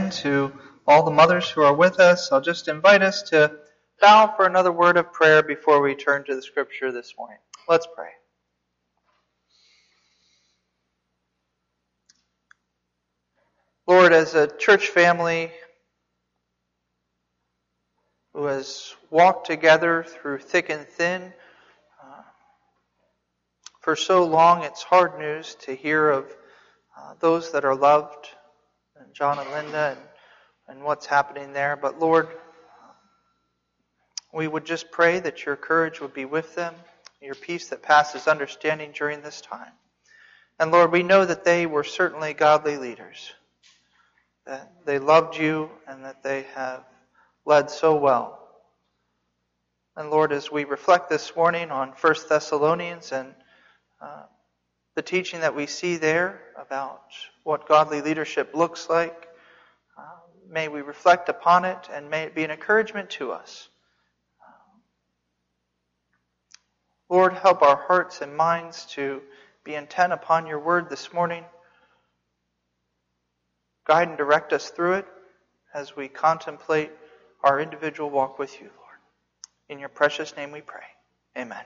again to all the mothers who are with us. I'll just invite us to bow for another word of prayer before we turn to the scripture this morning. Let's pray. Lord, as a church family who has walked together through thick and thin, for so long it's hard news to hear of those that are loved, and John and Linda, and what's happening there. But Lord, we would just pray that your courage would be with them, your peace that passes understanding during this time. And Lord, we know that they were certainly godly leaders, that they loved you and that they have led so well. And Lord, as we reflect this morning on 1 Thessalonians and the teaching that we see there about what godly leadership looks like, may we reflect upon it and may it be an encouragement to us. Lord, help our hearts and minds to be intent upon your word this morning. Guide and direct us through it as we contemplate our individual walk with you, Lord. In your precious name we pray. Amen.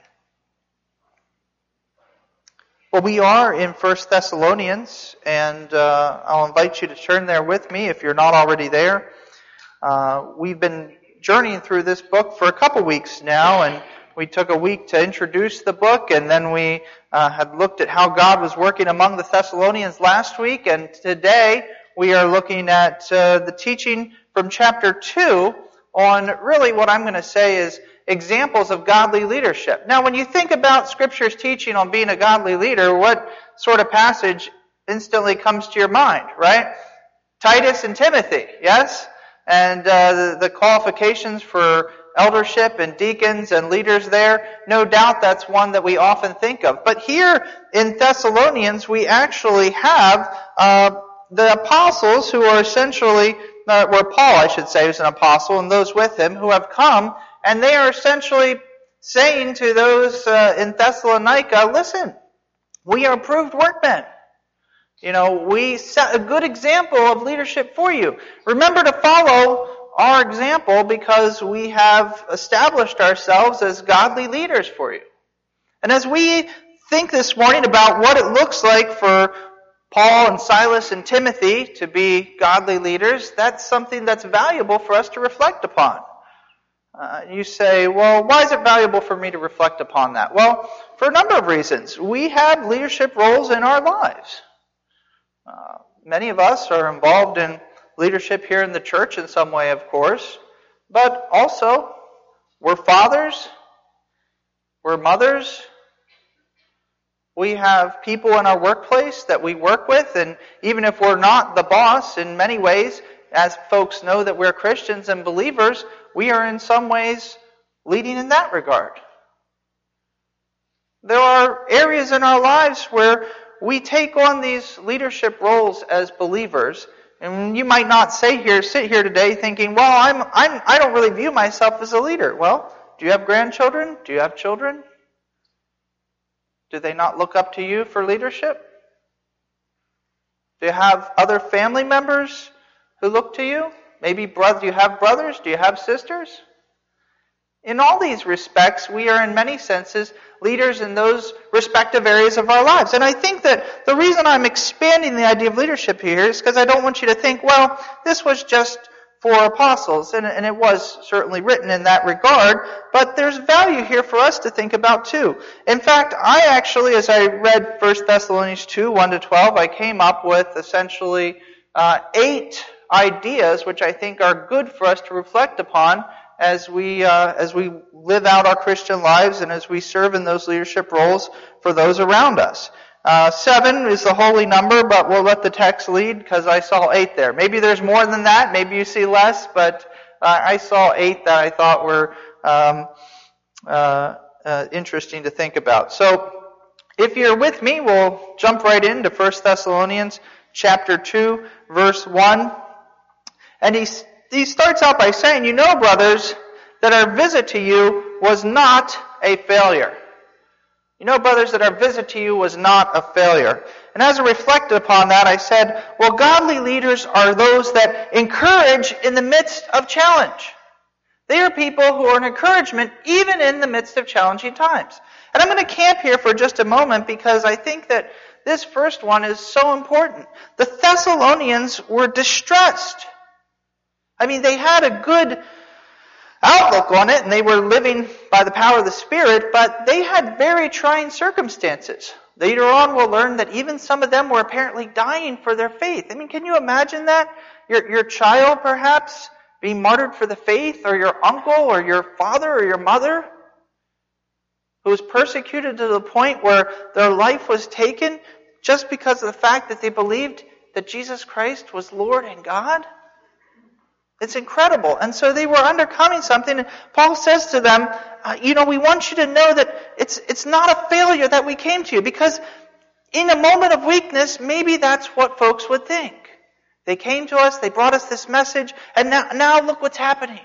Well, we are in 1 Thessalonians, and I'll invite you to turn there with me if you're not already there. We've been journeying through this book for a couple weeks now, and we took a week to introduce the book, and then we had looked at how God was working among the Thessalonians last week, and today we are looking at the teaching from chapter 2 on really what I'm going to say is examples of godly leadership. Now, when you think about Scripture's teaching on being a godly leader, what sort of passage instantly comes to your mind, right? Titus and Timothy, yes? And the qualifications for eldership and deacons and leaders there, no doubt that's one that we often think of. But here in Thessalonians, we actually have the apostles who are essentially, Paul, I should say, is an apostle, and those with him who have come, and they are essentially saying to those in Thessalonica, listen, we are approved workmen. We set a good example of leadership for you. Remember to follow our example because we have established ourselves as godly leaders for you. And as we think this morning about what it looks like for Paul and Silas and Timothy to be godly leaders, that's something that's valuable for us to reflect upon. You say, well, why is it valuable for me to reflect upon that? Well, for a number of reasons. We have leadership roles in our lives. Many of us are involved in leadership here in the church in some way, of course. But also, we're fathers, we're mothers, we have people in our workplace that we work with, and even if we're not the boss in many ways, as folks know that we're Christians and believers, we are in some ways leading in that regard. There are areas in our lives where we take on these leadership roles as believers, and you might not sit here today thinking, well, I don't really view myself as a leader. Well, do you have grandchildren? Do you have children? Do they not look up to you for leadership? Do you have other family members who look to you? Maybe do you have brothers? Do you have sisters? In all these respects, we are in many senses leaders in those respective areas of our lives. And I think that the reason I'm expanding the idea of leadership here is because I don't want you to think, well, this was just for apostles, and it was certainly written in that regard, but there's value here for us to think about too. In fact, I actually, as I read 1 Thessalonians 2, 1-12, I came up with essentially 8 ideas which I think are good for us to reflect upon as we live out our Christian lives and as we serve in those leadership roles for those around us. 7 is the holy number, but we'll let the text lead because I saw 8 there. Maybe there's more than that. Maybe you see less, but I saw 8 that I thought were interesting to think about. So if you're with me, we'll jump right into 1 Thessalonians chapter 2, verse 1. And he starts out by saying, you know, brothers, that our visit to you was not a failure. You know, brothers, that our visit to you was not a failure. And as I reflected upon that, I said, well, godly leaders are those that encourage in the midst of challenge. They are people who are an encouragement even in the midst of challenging times. And I'm going to camp here for just a moment because I think that this first one is so important. The Thessalonians were distressed. I mean, they had a good outlook on it, and they were living by the power of the Spirit, but they had very trying circumstances. Later on, we'll learn that even some of them were apparently dying for their faith. I mean, can you imagine that? Your child, perhaps, being martyred for the faith, or your uncle, or your father, or your mother, who was persecuted to the point where their life was taken just because of the fact that they believed that Jesus Christ was Lord and God? It's incredible. And so they were undercoming something. And Paul says to them, we want you to know that it's not a failure that we came to you. Because in a moment of weakness, maybe that's what folks would think. They came to us, they brought us this message, and now look what's happening.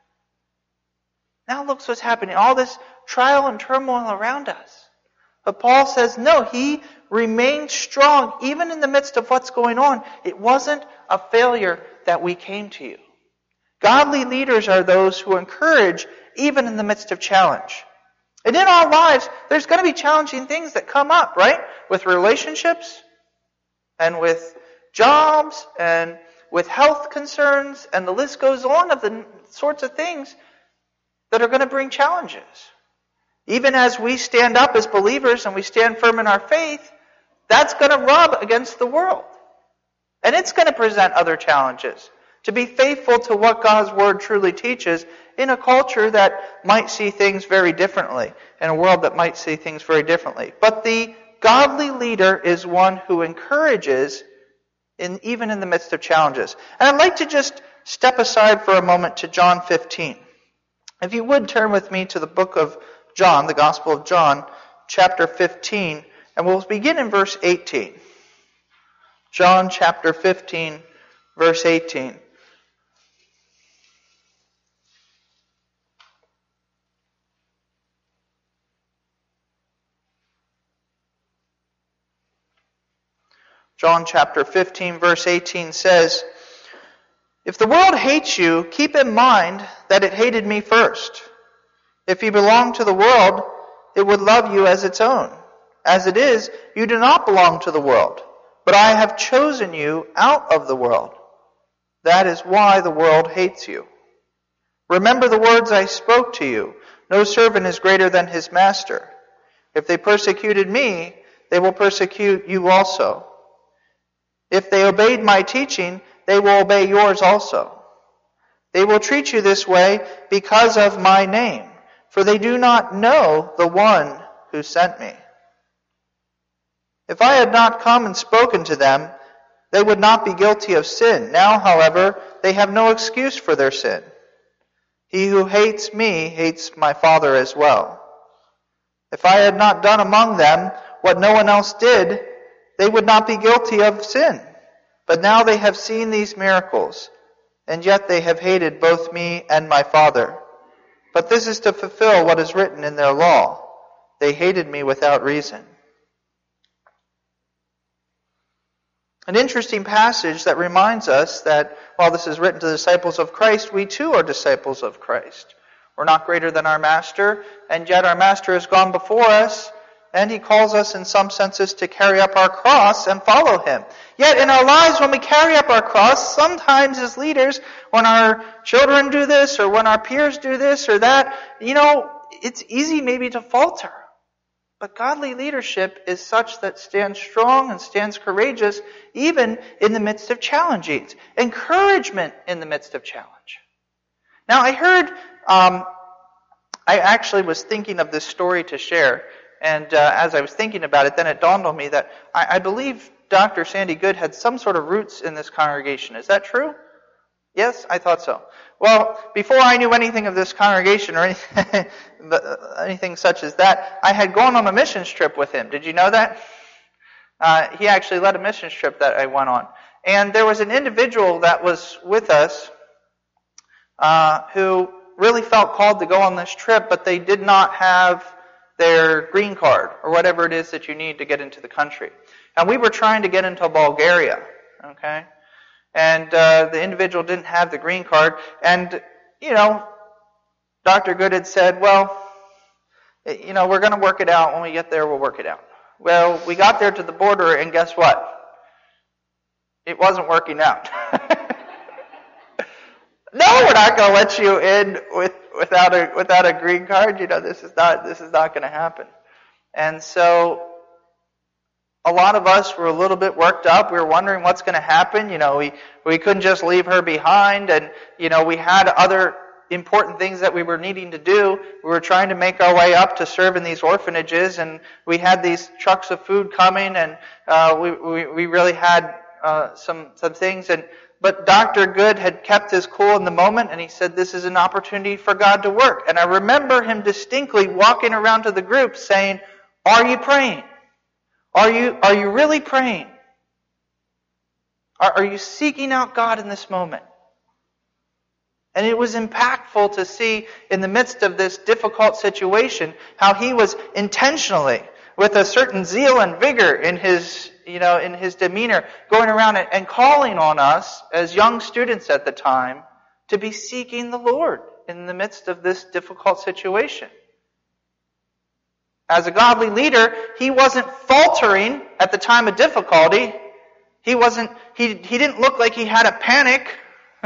Now look what's happening. All this trial and turmoil around us. But Paul says, no, he remained strong even in the midst of what's going on. It wasn't a failure that we came to you. Godly leaders are those who encourage even in the midst of challenge. And in our lives, there's going to be challenging things that come up, right? With relationships, and with jobs, and with health concerns, and the list goes on of the sorts of things that are going to bring challenges. Even as we stand up as believers and we stand firm in our faith, that's going to rub against the world. And it's going to present other challenges. To be faithful to what God's Word truly teaches in a culture that might see things very differently, in a world that might see things very differently. But the godly leader is one who encourages even in the midst of challenges. And I'd like to just step aside for a moment to John 15. If you would turn with me to the book of John, the Gospel of John, chapter 15, and we'll begin in verse 18. John chapter 15, verse 18. John chapter 15, verse 18 says, "If the world hates you, keep in mind that it hated me first. If you belonged to the world, it would love you as its own. As it is, you do not belong to the world, but I have chosen you out of the world. That is why the world hates you. Remember the words I spoke to you. No servant is greater than his master. If they persecuted me, they will persecute you also. If they obeyed my teaching, they will obey yours also. They will treat you this way because of my name, for they do not know the one who sent me. If I had not come and spoken to them, they would not be guilty of sin. Now, however, they have no excuse for their sin. He who hates me hates my Father as well. If I had not done among them what no one else did, they would not be guilty of sin. But now they have seen these miracles, and yet they have hated both me and my Father. But this is to fulfill what is written in their law. They hated me without reason." An interesting passage that reminds us that while this is written to the disciples of Christ, we too are disciples of Christ. We're not greater than our Master, and yet our Master has gone before us, and He calls us in some senses to carry up our cross and follow Him. Yet in our lives, when we carry up our cross, sometimes as leaders, when our children do this, or when our peers do this or that, it's easy maybe to falter. But godly leadership is such that stands strong and stands courageous even in the midst of challenges. Encouragement in the midst of challenge. Now I heard, I actually was thinking of this story to share. And as I was thinking about it, then it dawned on me that I believe Dr. Sandy Good had some sort of roots in this congregation. Is that true? Yes, I thought so. Well, before I knew anything of this congregation or anything such as that, I had gone on a missions trip with him. Did you know that? He actually led a missions trip that I went on. And there was an individual that was with us who really felt called to go on this trip, but they did not have their green card or whatever it is that you need to get into the country. And we were trying to get into Bulgaria, okay? And the individual didn't have the green card. And, Dr. Good had said, well, we're going to work it out. When we get there, we'll work it out. Well, we got there to the border, and guess what? It wasn't working out. No, we're not going to let you in without a green card. This is not going to happen. And so a lot of us were a little bit worked up. We were wondering what's going to happen. We couldn't just leave her behind, and we had other important things that we were needing to do. We were trying to make our way up to serve in these orphanages, and we had these trucks of food coming, and we really had some things. But Dr. Good had kept his cool in the moment, and he said, this is an opportunity for God to work. And I remember him distinctly walking around to the group saying, are you praying? Are you really praying? Are you seeking out God in this moment? And it was impactful to see in the midst of this difficult situation how he was intentionally, with a certain zeal and vigor in his demeanor, going around and calling on us as young students at the time to be seeking the Lord in the midst of this difficult situation. As a godly leader, he wasn't faltering at the time of difficulty. He didn't look like he had a panic.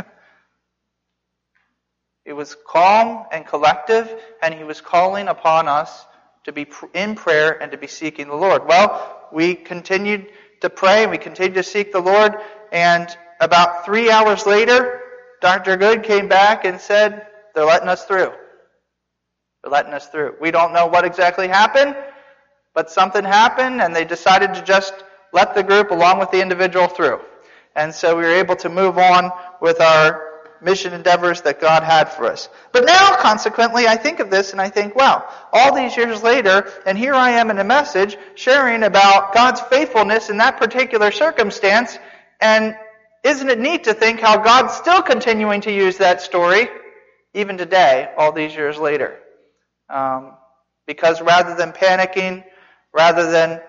It was calm and collective, and he was calling upon us to be in prayer and to be seeking the Lord. Well, we continued to pray, we continued to seek the Lord, and about 3 hours later, Dr. Good came back and said, they're letting us through. They're letting us through. We don't know what exactly happened, but something happened, and they decided to just let the group along with the individual through. And so we were able to move on with our mission endeavors that God had for us. But now, consequently, I think of this and I think, wow, all these years later, and here I am in a message sharing about God's faithfulness in that particular circumstance, and isn't it neat to think how God's still continuing to use that story, even today, all these years later. Because rather than panicking, rather than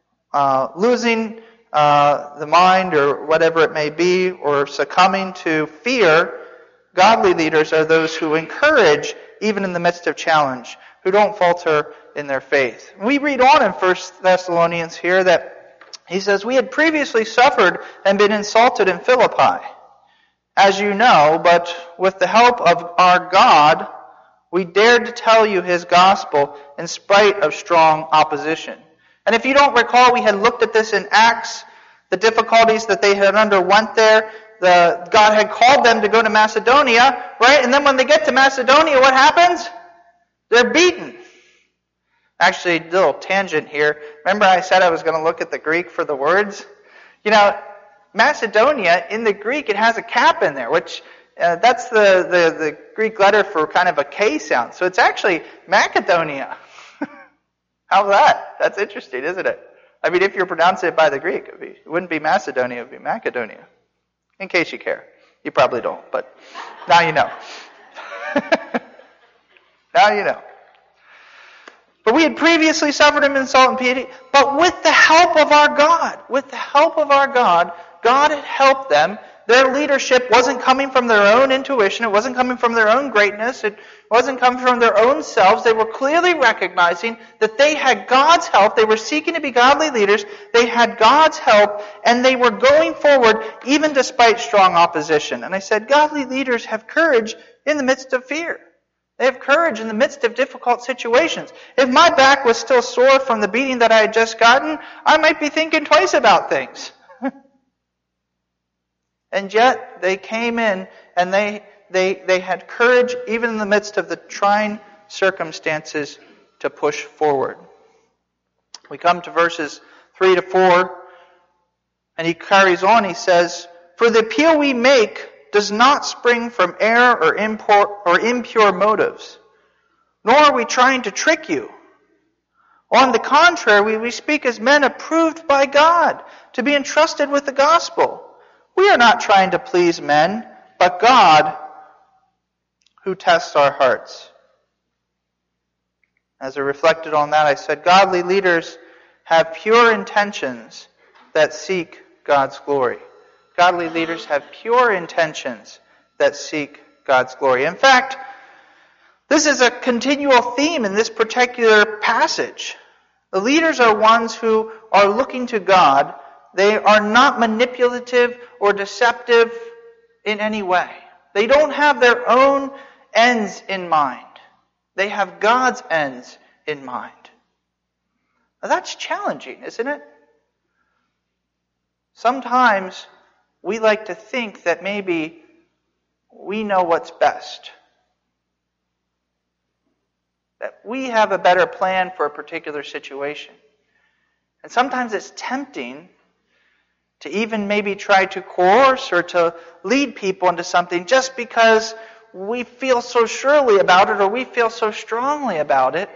losing the mind or whatever it may be, or succumbing to fear, godly leaders are those who encourage even in the midst of challenge, who don't falter in their faith. We read on in 1 Thessalonians here that he says, we had previously suffered and been insulted in Philippi, as you know, but with the help of our God, we dared to tell you his gospel in spite of strong opposition. And if you don't recall, we had looked at this in Acts, the difficulties that they had underwent there. God had called them to go to Macedonia, right? And then when they get to Macedonia, what happens? They're beaten. Actually, a little tangent here. Remember I said I was going to look at the Greek for the words? Macedonia, in the Greek, it has a cap in there, which that's the Greek letter for kind of a K sound. So it's actually Macedonia. How's that? That's interesting, isn't it? I mean, if you pronounce it by the Greek, it wouldn't be Macedonia, it would be Macedonia. In case you care. You probably don't, but now you know. Now you know. But we had previously suffered an insult and pity, but with the help of our God, God had helped them. Their leadership wasn't coming from their own intuition. It wasn't coming from their own greatness. It wasn't coming from their own selves. They were clearly recognizing that they had God's help. They were seeking to be godly leaders. They had God's help, and they were going forward even despite strong opposition. And I said, godly leaders have courage in the midst of fear. They have courage in the midst of difficult situations. If my back was still sore from the beating that I had just gotten, I might be thinking twice about things. And yet, they came in and they had courage even in the midst of the trying circumstances to push forward. We come to verses 3 to 4, and he carries on, he says, for the appeal we make does not spring from error or impure motives, nor are we trying to trick you. On the contrary, we speak as men approved by God to be entrusted with the gospel. We are not trying to please men, but God who tests our hearts. As I reflected on that, I said, godly leaders have pure intentions that seek God's glory. Godly leaders have pure intentions that seek God's glory. In fact, this is a continual theme in this particular passage. The leaders are ones who are looking to God. They are not manipulative or deceptive in any way. They don't have their own ends in mind. They have God's ends in mind. Now that's challenging, isn't it? Sometimes we like to think that maybe we know what's best. That we have a better plan for a particular situation. And sometimes it's tempting to even maybe try to coerce or to lead people into something just because we feel so surely about it or we feel so strongly about it.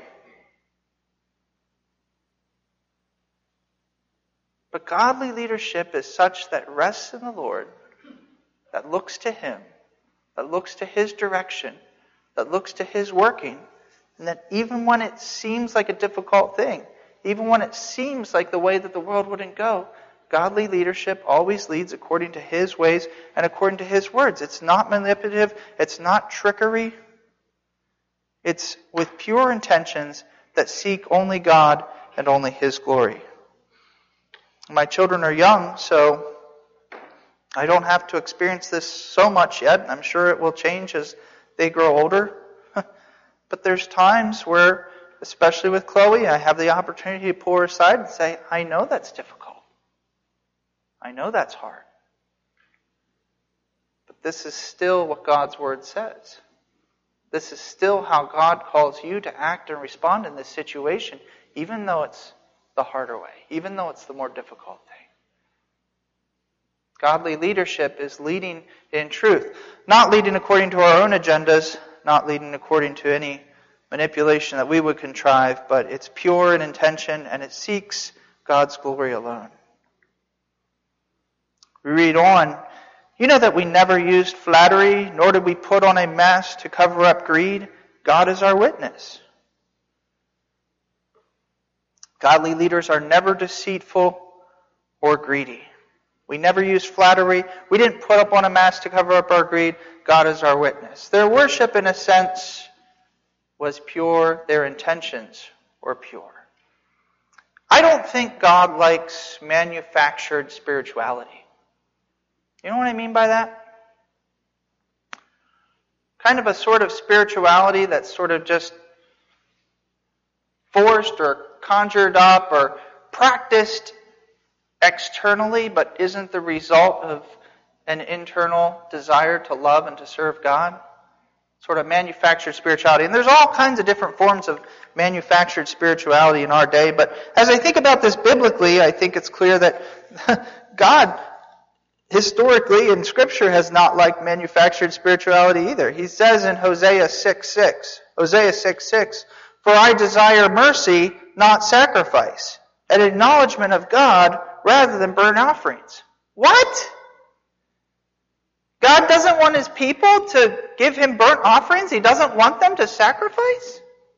But godly leadership is such that rests in the Lord, that looks to Him, that looks to His direction, that looks to His working, and that even when it seems like a difficult thing, even when it seems like the way that the world wouldn't go, godly leadership always leads according to His ways and according to His words. It's not manipulative. It's not trickery. It's with pure intentions that seek only God and only His glory. My children are young, so I don't have to experience this so much yet. I'm sure it will change as they grow older. But there's times where, especially with Chloe, I have the opportunity to pull her aside and say, I know that's difficult. I know that's hard. But this is still what God's Word says. This is still how God calls you to act and respond in this situation, even though it's the harder way, even though it's the more difficult thing. Godly leadership is leading in truth, not leading according to our own agendas, not leading according to any manipulation that we would contrive, but it's pure in intention and it seeks God's glory alone. We read on, you know that we never used flattery, nor did we put on a mask to cover up greed. God is our witness. Godly leaders are never deceitful or greedy. We never used flattery. We didn't put up on a mask to cover up our greed. God is our witness. Their worship, in a sense, was pure. Their intentions were pure. I don't think God likes manufactured spirituality. You know what I mean by that? Kind of a sort of spirituality that's sort of just forced or conjured up or practiced externally, but isn't the result of an internal desire to love and to serve God. Sort of manufactured spirituality. And there's all kinds of different forms of manufactured spirituality in our day. But as I think about this biblically, I think it's clear that God, historically in Scripture, has not liked manufactured spirituality either. He says in Hosea 6:6, for I desire mercy, not sacrifice, an acknowledgement of God rather than burnt offerings. What? God doesn't want His people to give Him burnt offerings? He doesn't want them to sacrifice?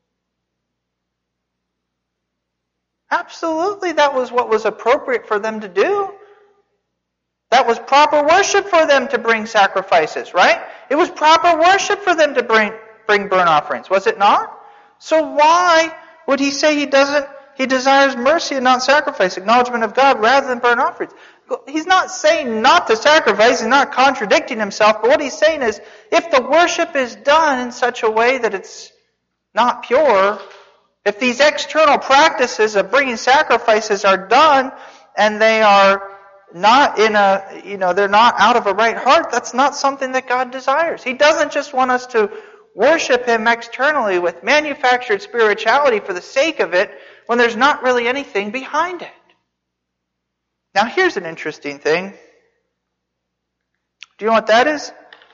Absolutely, that was what was appropriate for them to do. That was proper worship for them to bring sacrifices, right? It was proper worship for them to bring burnt offerings, was it not? So why would He say He desires mercy and not sacrifice, acknowledgement of God rather than burnt offerings? He's not saying not to sacrifice, He's not contradicting Himself, but what He's saying is, if the worship is done in such a way that it's not pure, if these external practices of bringing sacrifices are done and they are not they're not out of a right heart, that's not something that God desires. He doesn't just want us to worship Him externally with manufactured spirituality for the sake of it when there's not really anything behind it. Now here's an interesting thing. Do you know what that is?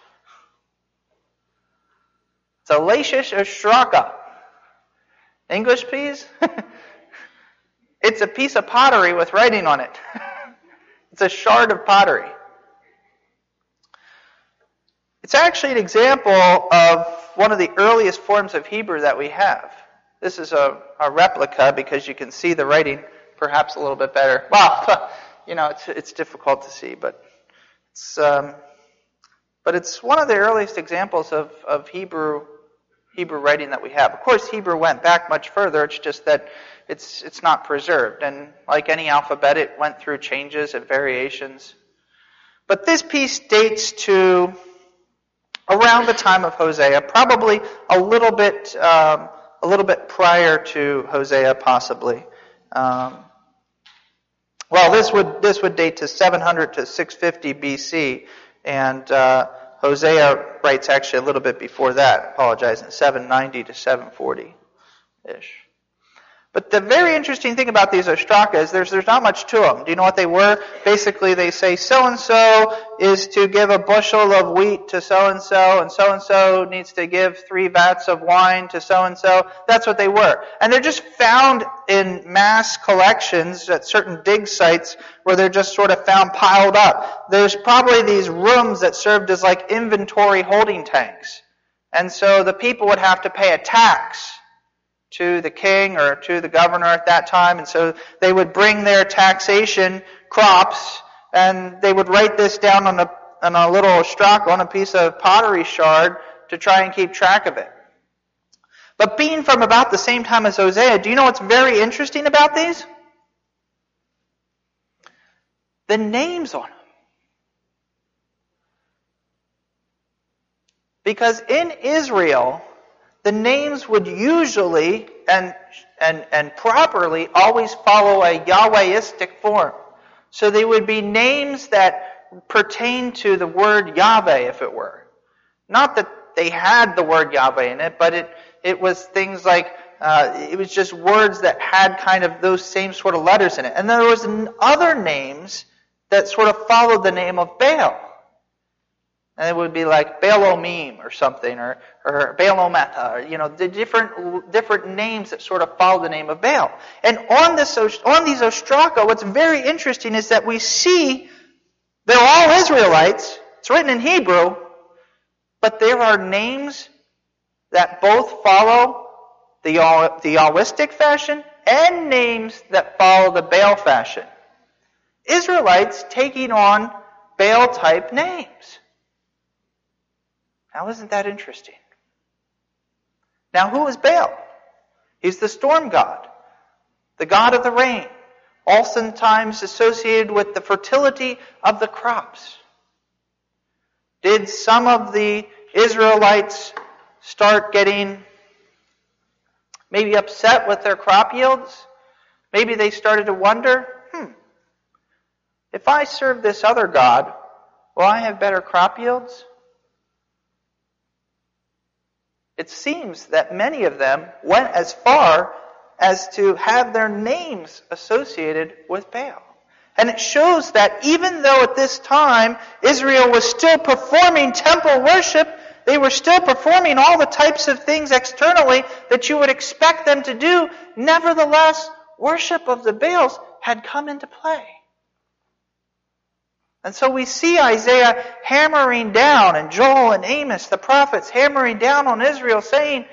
It's a Lashish Ashraka. English, please? It's a piece of pottery with writing on it. It's a shard of pottery. It's actually an example of one of the earliest forms of Hebrew that we have. This is a replica because you can see the writing perhaps a little bit better. Well, it's difficult to see, but it's one of the earliest examples of Hebrew writing that we have. Of course, Hebrew went back much further. It's just that it's not preserved, and like any alphabet, it went through changes and variations. But this piece dates to around the time of Hosea, probably a little bit prior to Hosea, possibly. This would date to 700 to 650 BC, and Hosea writes actually a little bit before that. Apologize, in 790 to 740-ish. But the very interesting thing about these ostraka is there's not much to them. Do you know what they were? Basically, they say so-and-so is to give a bushel of wheat to so-and-so, and so-and-so needs to give 3 vats of wine to so-and-so. That's what they were. And they're just found in mass collections at certain dig sites where they're just sort of found piled up. There's probably these rooms that served as like inventory holding tanks. And so the people would have to pay a tax to the king or to the governor at that time, and so they would bring their taxation crops, and they would write this down on a little ostraka, on a piece of pottery shard, to try and keep track of it. But being from about the same time as Hosea, do you know what's very interesting about these? The names on them. Because in Israel, the names would usually and properly always follow a Yahwehistic form. So they would be names that pertain to the word Yahweh, if it were. Not that they had the word Yahweh in it, but it was things like, it was just words that had kind of those same sort of letters in it. And there was other names that sort of followed the name of Baal. And it would be like Baalomim or something, or Baalometa, or, the different names that sort of follow the name of Baal. And on these ostraka, what's very interesting is that we see they're all Israelites. It's written in Hebrew, but there are names that both follow the Yahwistic fashion and names that follow the Baal fashion. Israelites taking on Baal-type names. Now, isn't that interesting? Now, who is Baal? He's the storm god, the god of the rain, oftentimes associated with the fertility of the crops. Did some of the Israelites start getting maybe upset with their crop yields? Maybe they started to wonder, if I serve this other god, will I have better crop yields? It seems that many of them went as far as to have their names associated with Baal. And it shows that even though at this time Israel was still performing temple worship, they were still performing all the types of things externally that you would expect them to do, nevertheless, worship of the Baals had come into play. And so we see Isaiah hammering down, and Joel and Amos, the prophets, hammering down on Israel, saying,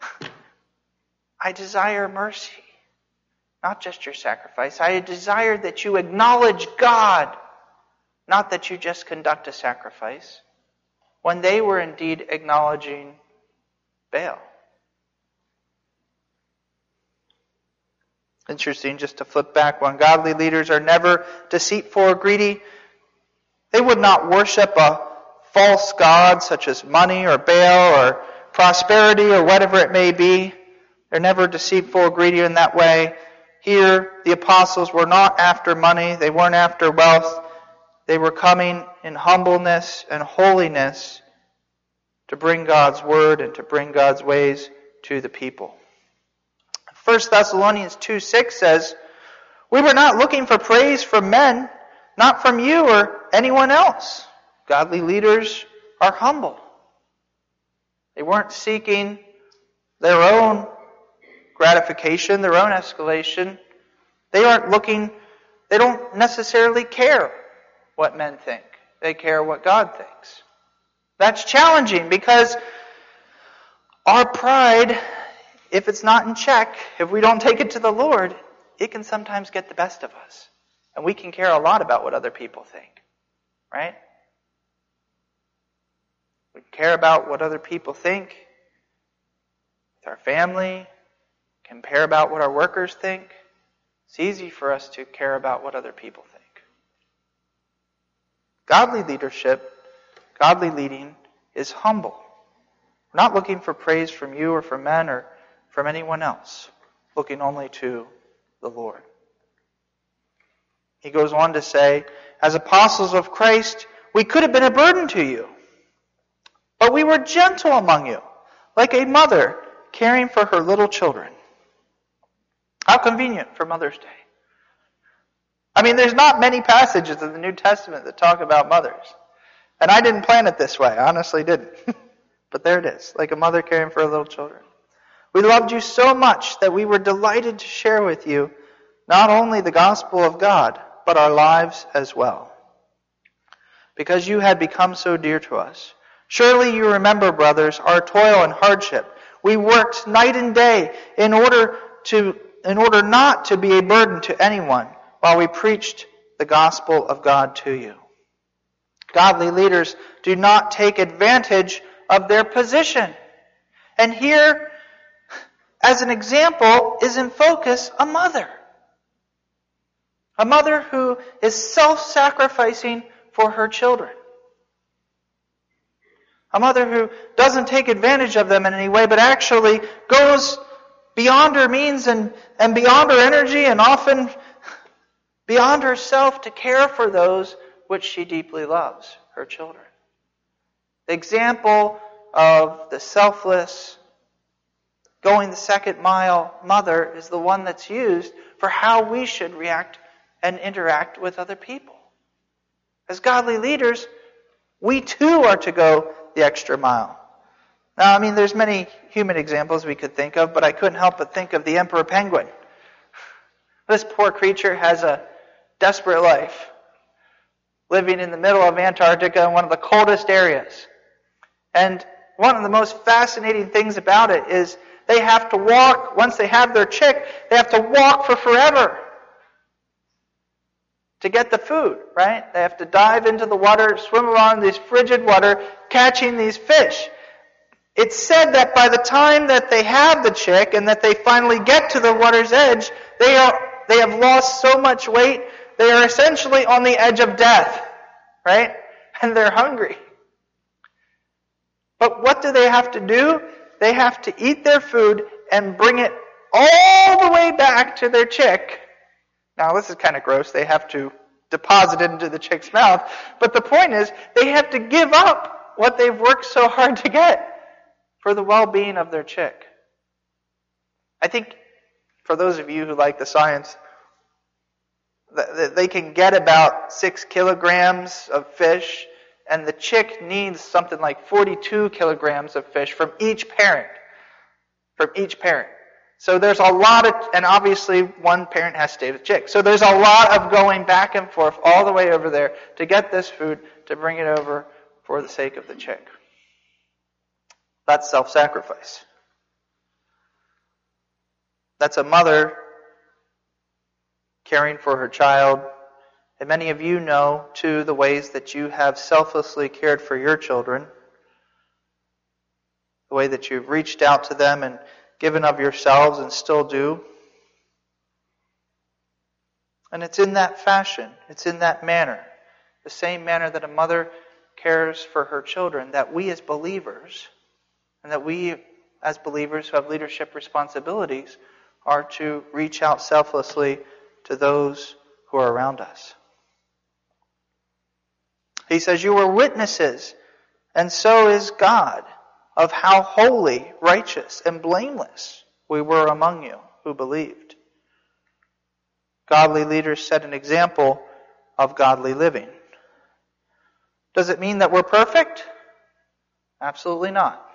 I desire mercy, not just your sacrifice. I desire that you acknowledge God, not that you just conduct a sacrifice, when they were indeed acknowledging Baal. Interesting, just to flip back, when godly leaders are never deceitful or greedy, they would not worship a false god such as money or Baal or prosperity or whatever it may be. They're never deceitful or greedy in that way. Here, the apostles were not after money. They weren't after wealth. They were coming in humbleness and holiness to bring God's word and to bring God's ways to the people. 1 Thessalonians 2:6 says, we were not looking for praise from men, not from you or anyone else. Godly leaders are humble. They weren't seeking their own gratification, their own escalation. They don't necessarily care what men think. They care what God thinks. That's challenging because our pride if it's not in check, if we don't take it to the Lord, it can sometimes get the best of us. And we can care a lot about what other people think. Right? We care about what other people think with our family, can care about what our workers think. It's easy for us to care about what other people think. Godly leadership, godly leading is humble. We're not looking for praise from you or from men or from anyone else, looking only to the Lord. He goes on to say, as apostles of Christ, we could have been a burden to you, but we were gentle among you, like a mother caring for her little children. How convenient for Mother's Day. I mean, there's not many passages in the New Testament that talk about mothers. And I didn't plan it this way. I honestly didn't. But there it is, like a mother caring for her little children. We loved you so much that we were delighted to share with you not only the gospel of God, but our lives as well. Because you had become so dear to us. Surely you remember, brothers, our toil and hardship. We worked night and day in order not to be a burden to anyone while we preached the gospel of God to you. Godly leaders do not take advantage of their position. And here, as an example, is in focus a mother. A mother who is self-sacrificing for her children. A mother who doesn't take advantage of them in any way, but actually goes beyond her means and beyond her energy and often beyond herself to care for those which she deeply loves, her children. The example of the selfless, going the second mile mother is the one that's used for how we should react and interact with other people. As godly leaders, we too are to go the extra mile. Now, I mean, there's many human examples we could think of, but I couldn't help but think of the emperor penguin. This poor creature has a desperate life, living in the middle of Antarctica in one of the coldest areas. And one of the most fascinating things about it is they have to walk, once they have their chick, they have to walk for forever to get the food, right? They have to dive into the water, swim around this frigid water, catching these fish. It's said that by the time that they have the chick and that they finally get to the water's edge, they have lost so much weight, they are essentially on the edge of death, right? And they're hungry. But what do they have to do? They have to eat their food and bring it all the way back to their chick. Now, this is kind of gross. They have to deposit it into the chick's mouth. But the point is, they have to give up what they've worked so hard to get for the well-being of their chick. I think for those of you who like the science, they can get about 6 kilograms of fish, and the chick needs something like 42 kilograms of fish from each parent. So there's a lot of, and obviously one parent has to stay with the chick. So there's a lot of going back and forth all the way over there to get this food, to bring it over for the sake of the chick. That's self-sacrifice. That's a mother caring for her child. And many of you know, too, the ways that you have selflessly cared for your children. The way that you've reached out to them and given of yourselves and still do. And it's in that fashion, it's in that manner, the same manner that a mother cares for her children, that we as believers, and that we as believers who have leadership responsibilities, are to reach out selflessly to those who are around us. He says, you were witnesses, and so is God, of how holy, righteous, and blameless we were among you who believed. Godly leaders set an example of godly living. Does it mean that we're perfect? Absolutely not.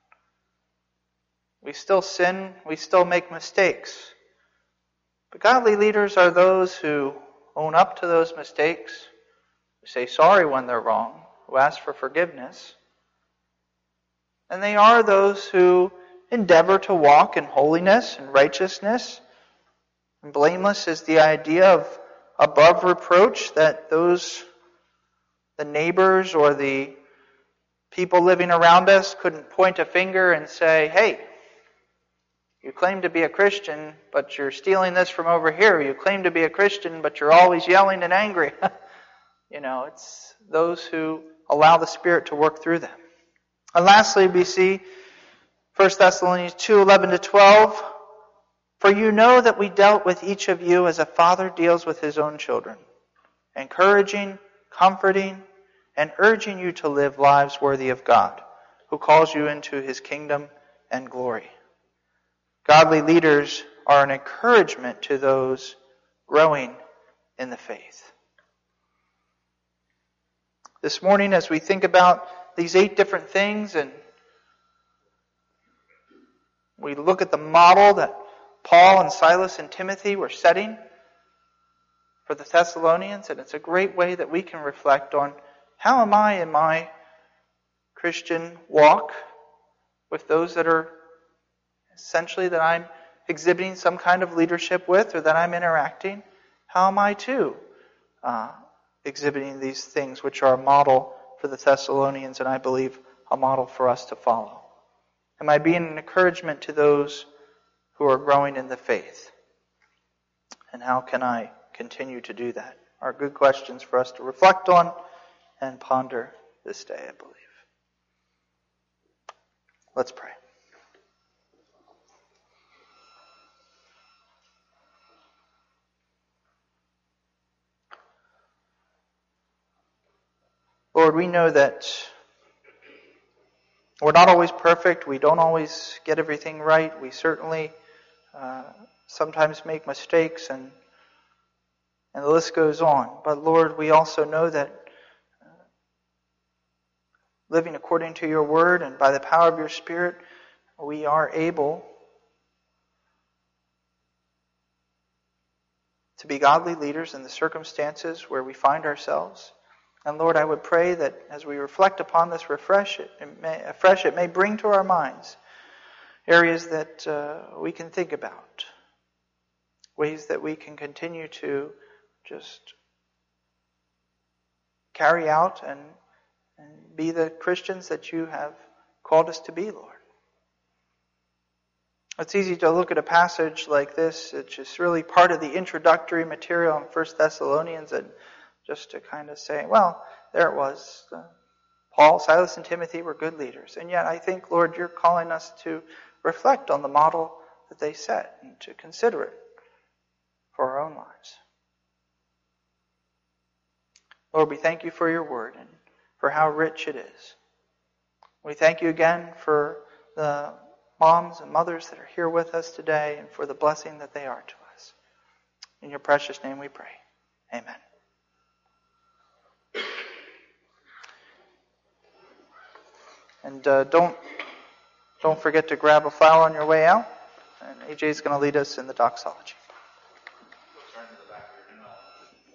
We still sin, we still make mistakes. But godly leaders are those who own up to those mistakes, who say sorry when they're wrong, who ask for forgiveness. And they are those who endeavor to walk in holiness and righteousness. And blameless is the idea of above reproach, that the neighbors or the people living around us couldn't point a finger and say, hey, you claim to be a Christian, but you're stealing this from over here. You claim to be a Christian, but you're always yelling and angry. It's those who allow the Spirit to work through them. And lastly, we see 1 Thessalonians 2:11-12. For you know that we dealt with each of you as a father deals with his own children, encouraging, comforting, and urging you to live lives worthy of God, who calls you into his kingdom and glory. Godly leaders are an encouragement to those growing in the faith. This morning, as we think about these 8 different things, and we look at the model that Paul and Silas and Timothy were setting for the Thessalonians, and it's a great way that we can reflect on how am I in my Christian walk with those that are essentially that I'm exhibiting some kind of leadership with or that I'm interacting. How am I too exhibiting these things which are a model for the Thessalonians, and I believe a model for us to follow? Am I being an encouragement to those who are growing in the faith? And how can I continue to do that? Are good questions for us to reflect on and ponder this day, I believe. Let's pray. Lord, we know that we're not always perfect. We don't always get everything right. We certainly sometimes make mistakes, and the list goes on. But Lord, we also know that living according to your word and by the power of your Spirit, we are able to be godly leaders in the circumstances where we find ourselves. And Lord, I would pray that as we reflect upon this afresh, it may bring to our minds areas that we can think about, ways that we can continue to just carry out and be the Christians that you have called us to be, Lord. It's easy to look at a passage like this, it's just really part of the introductory material in 1 Thessalonians, and just to kind of say, well, there it was. Paul, Silas, and Timothy were good leaders. And yet I think, Lord, you're calling us to reflect on the model that they set and to consider it for our own lives. Lord, we thank you for your word and for how rich it is. We thank you again for the moms and mothers that are here with us today and for the blessing that they are to us. In your precious name we pray. Amen. And don't forget to grab a file on your way out. And AJ is going to lead us in the doxology.